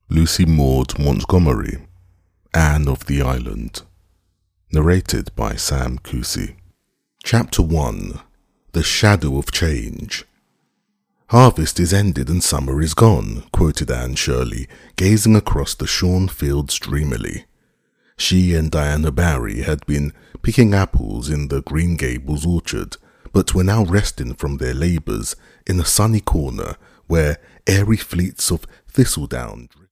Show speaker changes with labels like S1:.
S1: Lucy Maud Montgomery, Anne of the Island. Narrated by Sam Kusi. Chapter 1. The Shadow of Change. "Harvest is ended and summer is gone," quoted Anne Shirley, gazing across the shorn fields dreamily. She and Diana Barry had been picking apples in the Green Gables orchard, but were now resting from their labours in a sunny corner where airy fleets of thistledown